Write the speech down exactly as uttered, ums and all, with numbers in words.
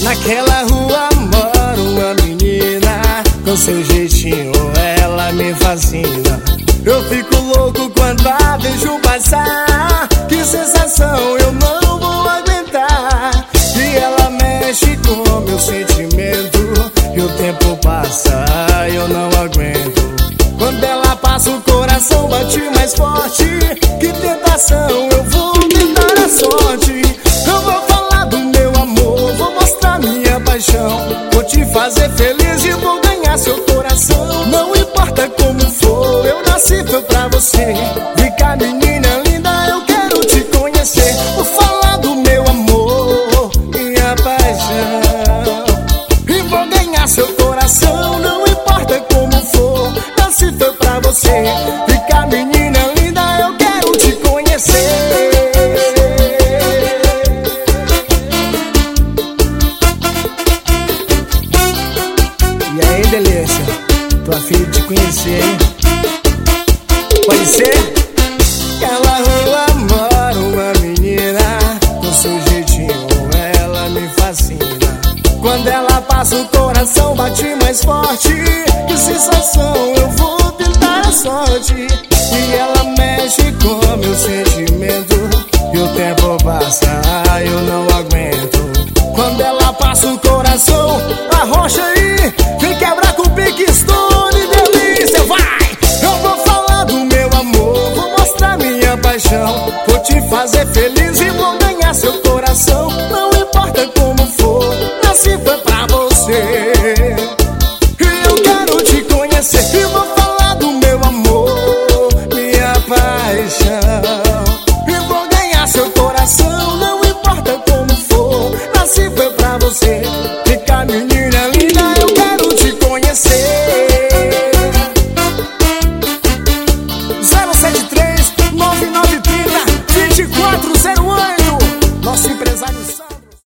Naquela rua mora uma menina, com seu jeitinho ela me fascina. Eu fico louco quando a vejo passar, que sensação eu não vou aguentar. E ela mexe com meu sentimento, e o tempo passa, eu não aguento. Quando ela passa o coração bate mais forte, que tentação, eu vou tentar a sorte. Eu vou falar do meu amor, vou mostrar minha paixão, vou te fazer feliz e vou ganhar seu coração. Não importa como for, eu nasci foi pra você. Vem cá menina linda, eu quero te conhecer. Vou falar do meu amor, minha paixão, e vou ganhar seu coração. Não importa como for, nasci foi pra você. Vem cá menina linda, eu quero te conhecer. E aí, delícia, tô a fim de te conhecer, hein? Pode ser? Aquela rua mora uma menina, com seu jeitinho ela me fascina. Quando ela passa o coração bate mais forte, que sensação, eu vou tentar a sorte. E ela mexe com meu sentimento, e o tempo passa, eu não aguento.